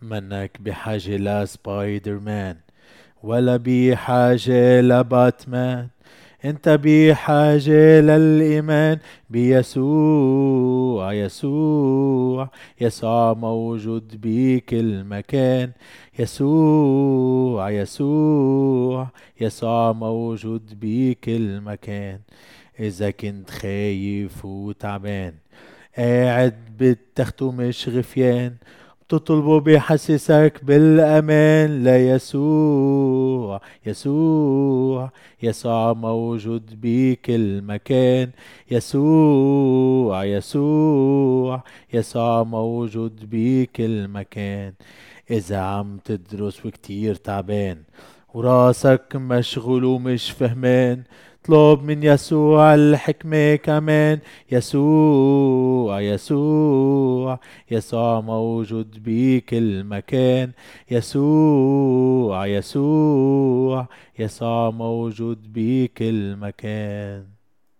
منك بحاجة لسبايدر مان ولا بحاجة لباتمان. انت بحاجة للإيمان بيسوع. يسوع موجود بكل مكان. يسوع موجود بكل مكان. إذا كنت خايف وتعبان قاعد بالتخت ومش غفيان، بتطلبه بيحسسك بالأمان. لا يسوع موجود بكل مكان. يسوع موجود بكل مكان. إذا عم تدرس وكتير تعبان وراسك مشغول ومش فهمان، اطلب من يسوع الحكمة كمان. يسوع موجود بكل مكان. يسوع موجود بكل مكان.